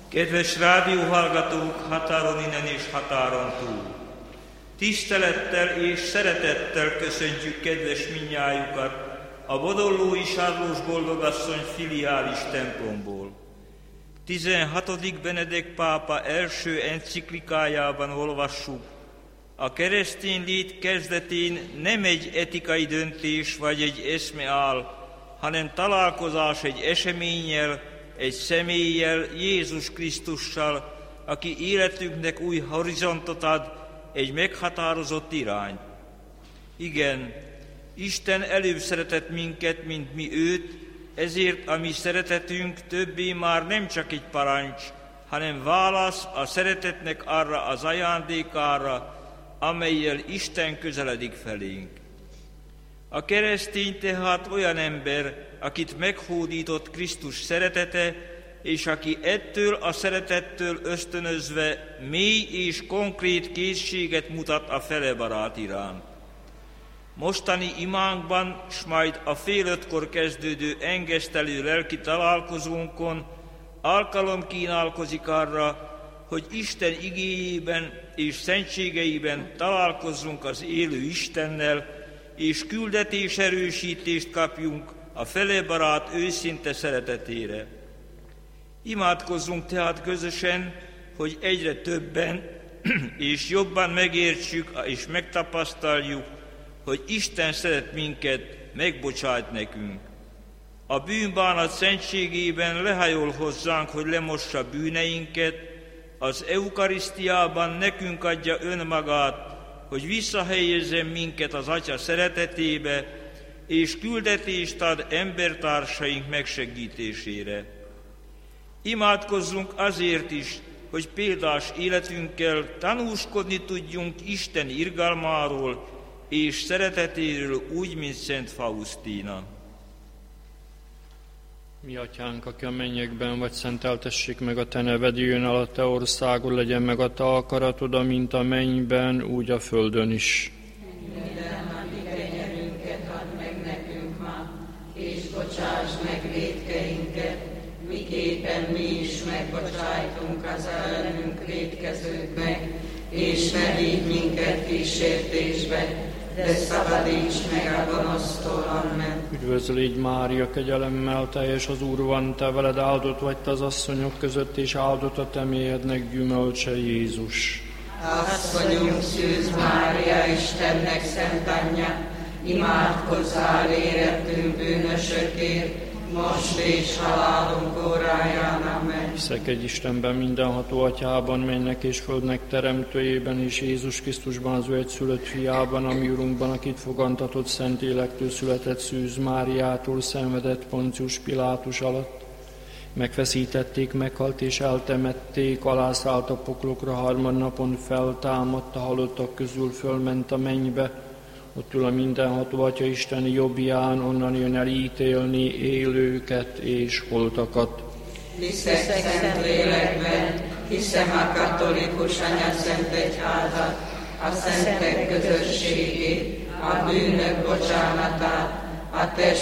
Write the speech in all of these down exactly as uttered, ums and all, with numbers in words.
Kedves rádióhallgatók határon innen és határon túl! Tisztelettel és szeretettel köszöntjük kedves mindnyájukat a Bodollói Sarlós Boldogasszony filiális templomból. tizenhatodik Benedek pápa első enciklikájában olvassuk: a keresztény lét kezdetén nem egy etikai döntés vagy egy eszme áll, hanem találkozás egy eseménnyel, egy személlyel, Jézus Krisztussal, aki életünknek új horizontot ad, egy meghatározott irányt. Igen, Isten előbb szeretett minket, mint mi őt, ezért a mi szeretetünk többé már nem csak egy parancs, hanem válasz a szeretetnek arra az ajándékára, amellyel Isten közeledik felénk. A keresztény tehát olyan ember, akit meghódított Krisztus szeretete, és aki ettől a szeretettől ösztönözve mély és konkrét készséget mutat a felebarát iránt. Mostani imánkban, s majd a fél ötkor kezdődő engesztelő lelki találkozónkon alkalom kínálkozik arra, hogy Isten igéjében és szentségeiben találkozzunk az élő Istennel, és küldetés erősítést kapjunk a felebarát őszinte szeretetére. Imádkozzunk tehát közösen, hogy egyre többen és jobban megértsük és megtapasztaljuk, hogy Isten szeret minket, megbocsájt nekünk. A bűnbánat szentségében lehajol hozzánk, hogy lemossa bűneinket, az eukarisztiában nekünk adja önmagát, hogy visszahelyezzen minket az Atya szeretetébe, és küldetést ad embertársaink megsegítésére. Imádkozzunk azért is, hogy példás életünkkel tanúskodni tudjunk Isten irgalmáról és szeretetéről úgy, mint Szent Faustína. Mi atyánk, aki a mennyekben vagy, szenteltessék meg a te neved, jöjjön el a te országod, legyen meg a te akaratod, amint a mennyben, úgy a földön is. Mindennapi kenyerünket add meg nekünk ma, és bocsáss meg vétkeinket, miképpen mi is megbocsájtunk az ellenünk vétkezőknek, és ne vigy minket kísértésbe, de szabadíts meg a gonosztól, amen. Üdvözlégy Mária, kegyelemmel teljes, az Úr van te veled, áldott vagy te az asszonyok között, és áldott a te méhednek gyümölcse, Jézus. Asszonyunk Szűz Mária, Istennek szent anyja, imádkozzál érettünk bűnösökért, most és halálunk óráján, amen. Hiszek egy Istenben, mindenható Atyában, mennek és földnek teremtőjében, és Jézus Krisztusban, az ő egyszülött fiában, a mi Urunkban, akit fogantatott Szentlélektől született, Szűz Máriától, szenvedett Poncius Pilátus alatt. Megfeszítették, meghalt és eltemették, alászállt a poklokra, harmadnapon feltámadt, a halottak közül fölment a mennybe, ott ül a mindenható Atya Isten jobbján, onnan jön el ítélni élőket és holtakat. Hiszek szent lélekben, hiszem a katolikus anyaszent egyházat, a szentek közösségét, a bűnök bocsánatát, a test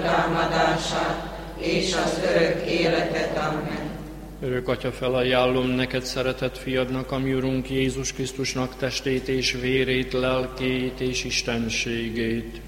föltámadását és az örök életet, amen. Örök Atya, felajánlom neked szeretett fiadnak, a mi Urunk Jézus Krisztusnak testét és vérét, lelkét és istenségét.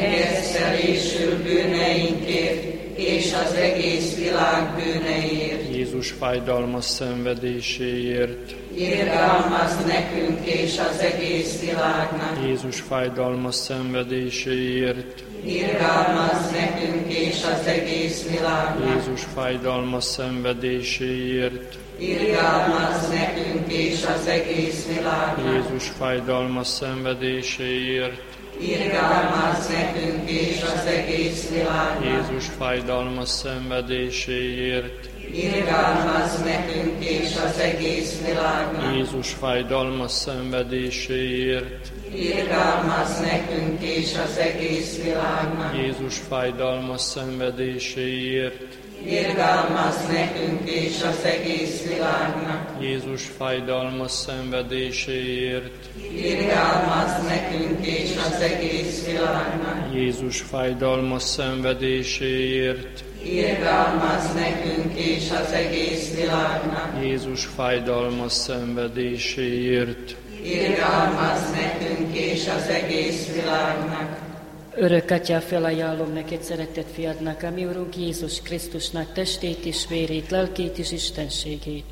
Engesztelésül bűneinkért és az egész világ bűneiért. Jézus fájdalmas szenvedéséért. Irgalmazz nekünk és az egész világnak. Jézus fájdalmas szenvedéséért. Irgalmazz nekünk és az egész világnak. Jézus fájdalmas szenvedéséért. Irgalmazz nekünk és az egész világnak. Jézus fájdalmas szenvedéséért. Irgalmazz nekünk és az egész világnak. Jézus fájdalmas szenvedéséért. Irgalmazz nekünk és az egész világnak. Jézus fájdalmas szenvedéséért. Irgalmazz nekünk és az egész világnak. Jézus fájdalmas szenvedéséért. irgalmazz nekünk és az egész világnak. Jézus fájdalmas szenvedéséért, Irgalmazz nekünk és az egész világnak. Jézus fájdalmas szenvedéséért, Irgalmazz nekünk és az egész világnak. Jézus fájdalmas szenvedéséért, Irgalmazz nekünk és az egész világnak. Örök Atyám, felajánlom neked, szeretett fiadnak, a mi Urunk Jézus Krisztusnak testét és vérét, lelkét és istenségét.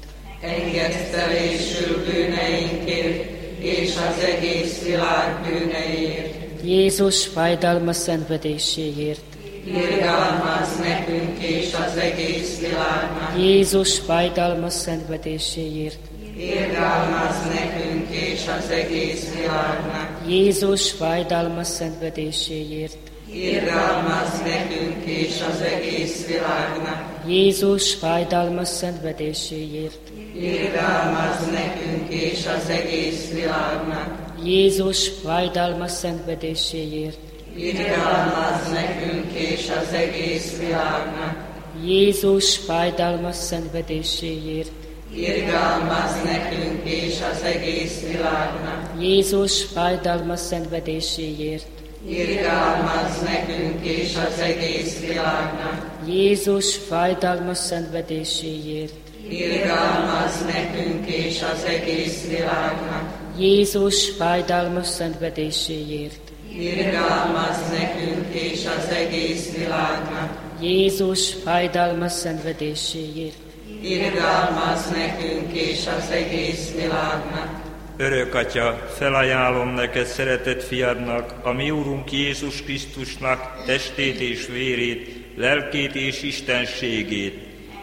Engesztelésül bűneinkért és az egész világ bűneiért. Jézus fájdalmas szenvedéséért, Irgalmazz nekünk és az egész világnak. Jézus fájdalmas szenvedéséért, Irgalmazz nekünk és az egész világnak. Jézus fájdalmas szenvedéséért, Irgalmazz nekünk és az egész világnak. Jézus fájdalmas szenvedéséért, Irgalmazz nekünk és az egész világnak. Jézus fájdalmas szenvedéséért, Irgalmazz nekünk és az egész világnak. Jézus fájdalmas szenvedéséért, Irgalmazz nekünk és az egész világnak. Jézus fájdalmas szenvedéséért, Irgalmazz nekünk és az egész világnak. Jézus fájdalmas szenvedéséért, Irgalmazz nekünk és az egész világnak. Jézus fájdalmas szenvedéséért, Irgalmazz nekünk és az egész világnak. Jézus fájdalmas szenvedéséért, Irgalmazz nekünk és az egész világnak. Örök Atya, felajánlom neked, szeretett fiadnak, a mi Úrunk Jézus Krisztusnak testét és vérét, lelkét és istenségét.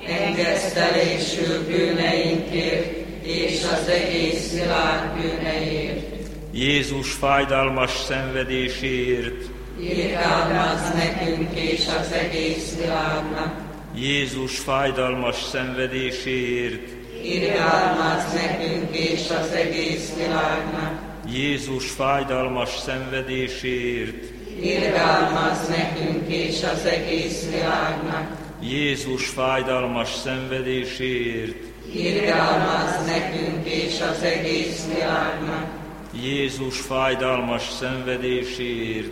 Engesztelésül bűneinkért és az egész világ bűneiért. Jézus fájdalmas szenvedéséért, Irgalmazz nekünk és az egész világnak. Jézus fájdalmas szenvedéséért, Irgalmazz nekünk és az egész világnak. Jézus fájdalmas szenvedéséért, Irgalmazz nekünk és az egész világnak. Jézus fájdalmas szenvedéséért, Irgalmazz nekünk és az egész világnak. Jézus fájdalmas szenvedéséért,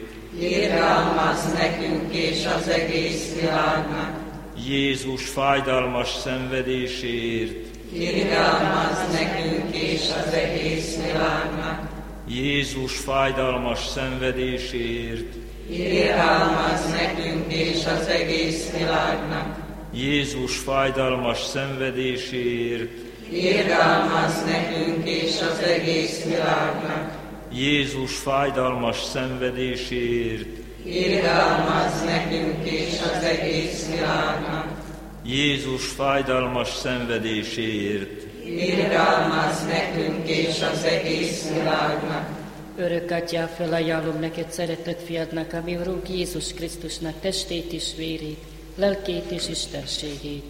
Irgalmazz nekünk és az egész világnak. Jézus fájdalmas szenvedéséért, Irgalmazz nekünk és az egész világnak. Jézus fájdalmas szenvedéséért, Irgalmazz nekünk és az egész világnak. Jézus fájdalmas szenvedéséért, Irgalmazz nekünk és az egész világnak. Jézus fájdalmas szenvedéséért, Irgalmazz nekünk és az egész világnak. Jézus fájdalmas szenvedéséért, Irgalmazz nekünk és az egész világnak. Örök Atyám, felajánlom neked, szeretett fiadnak, a mi Urunk Jézus Krisztusnak testét és vérét, lelkét és istenségét.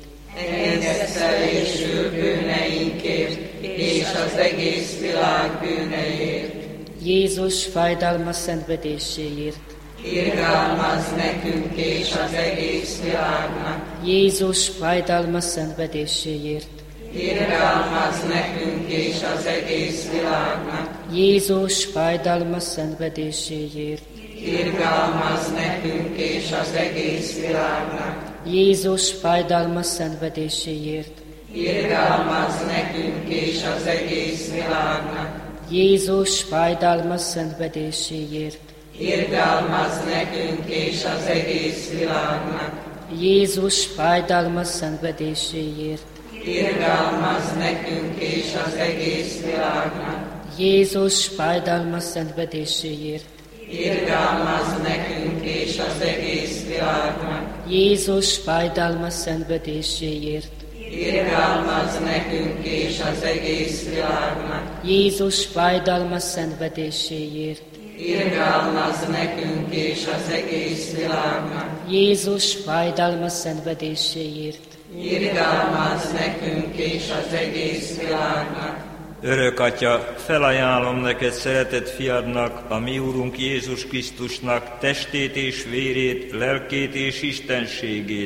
Engesztelésül bűneinkért és az egész világ bűneiért. Jézus fájdalmas szenvedéséért, Irgalmazz nekünk és az egész világnak. Jézus fájdalmas szenvedéséért, Irgalmazz nekünk és az egész világnak. Jézus fájdalmas szenvedéséért, Irgalmazz nekünk és az egész világnak. Jézus fájdalmas szenvedéséért, Irgalmazz nekünk és az egész világnak. Jézus fájdalmas szenvedéséért, Irgalmazz nekünk és az egész világnak. Jézus fájdalmas szenvedéséért, Irgalmazz nekünk és az egész világnak. Jézus fájdalmas szenvedéséért, Irgalmazz nekünk és az egész világnak. Jézus fájdalmas szenvedéséért, Irgalmazz nekünk és az egész világnak. Jézus fájdalmas szenvedéséért, Irgalmazz nekünk és az egész világnak. Jézus fájdalmas szenvedéséért, Irgalmazz nekünk és az egész világnak. Örök Atya, felajánlom neked, szeretett fiadnak, a mi Úrunk Jézus Krisztusnak testét és vérét, lelkét és istenségét.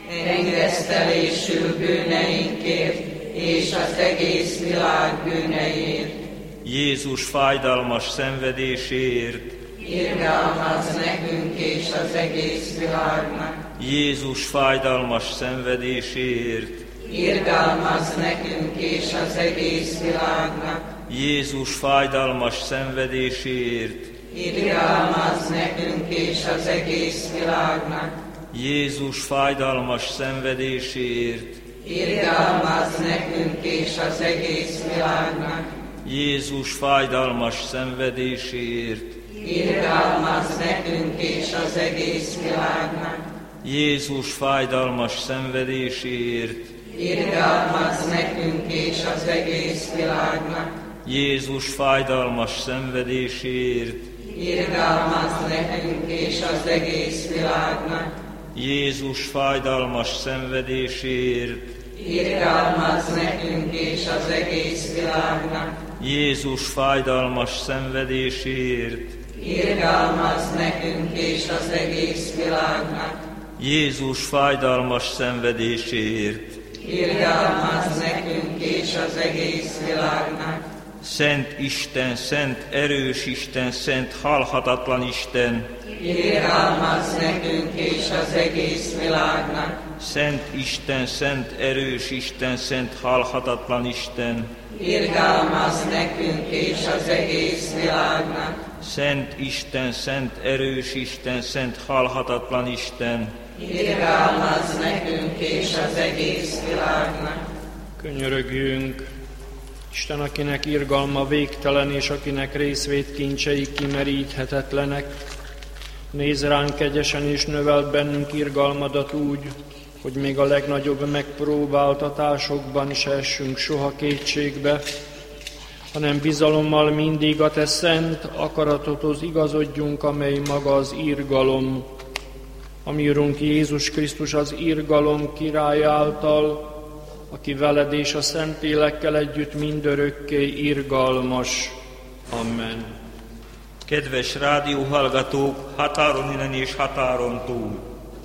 engesztelésül bűneinkért, és az egész világ bűneiért. Jézus fájdalmas szenvedéséért, irgalmazz nekünk és az egész világnak. Jézus fájdalmas szenvedéséért, irgalmazz nekünk és az egész világnak. Jézus fájdalmas szenvedéséért, irgalmazz nekünk és az egész világnak. Jézus fájdalmas szenvedéséért, irgalmazz nekünk és az egész világnak. Jézus fájdalmas szenvedéséért, irgalmazz nekünk és az egész világnak. Jézus fájdalmas szenvedéséért, irgalmazz nekünk és az egész világnak. Jézus fájdalmas szenvedéséért, irgalmazz nekünk és az egész világnak. Jézus fájdalmas szenvedéséért, irgalmazz nekünk és az egész világnak. Jézus fájdalmas szenvedéséért, irgalmazz nekünk és az egész világnak. Jézus fájdalmas szenvedéséért, irgalmazz nekünk és az egész világnak. Szent Isten, szent erős Isten, szent halhatatlan Isten, irgalmazz nekünk és az egész világnak. Szent Isten, szent erős Isten, szent halhatatlan Isten, irgalmazz nekünk és az egész világnak. Szent Isten, szent erős Isten, szent halhatatlan Isten, irgalmazz nekünk és az egész világnak. Könyörögjünk! Isten, akinek irgalma végtelen, és akinek részvét kincsei kimeríthetetlenek, nézz ránk kegyesen, és növeld bennünk irgalmadat úgy, hogy még a legnagyobb megpróbáltatásokban se essünk soha kétségbe, hanem bizalommal mindig a te szent akaratodhoz igazodjunk, amely maga az irgalom. A mi Urunk Jézus Krisztus az irgalom király által, aki veled és a Szentlélekkel együtt mindörökké irgalmas. Amen. Kedves rádióhallgatók, határon innen és határon túl!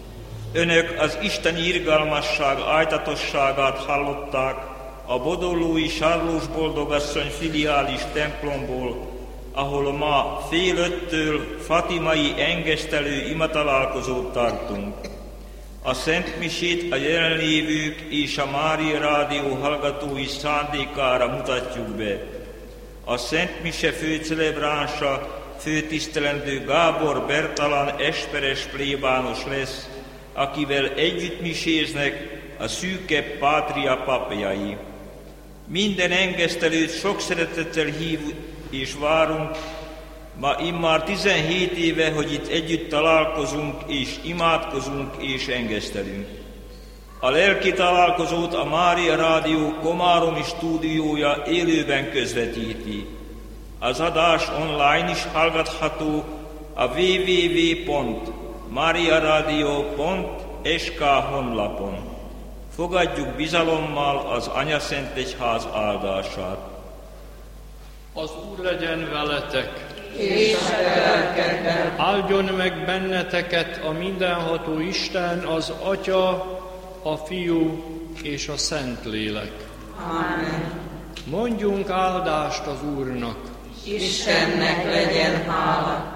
Önök az Isten irgalmasság ájtatosságát hallották a Bodolói Sarlós Boldogasszony filiális templomból, ahol ma fél öttől fatimai engesztelő imatalálkozót tartunk. A Szent Misét a jelenlévők és a Mária Rádió hallgatói szándékára mutatjuk be. A Szent Mise főcelebránsa főtisztelendő Gábor Bertalan esperes plébános lesz, akivel együtt miséznek a szűkebb pátria papjai. Minden engesztelőt sok szeretettel hív és várunk. Ma immár tizenhét éve, hogy itt együtt találkozunk, és imádkozunk, és engesztelünk. A lelki találkozót a Mária Rádió komáromi stúdiója élőben közvetíti. Az adás online is hallgatható a double-u double-u double-u pont mariaradio pont es ká honlapon. Fogadjuk bizalommal az Anyaszent Egyház áldását. Az Úr legyen veletek! És a lelkedben. Áldjon meg benneteket a mindenható Isten, az Atya, a Fiú és a Szentlélek. Amen. Mondjunk áldást az Úrnak. Istennek legyen hála.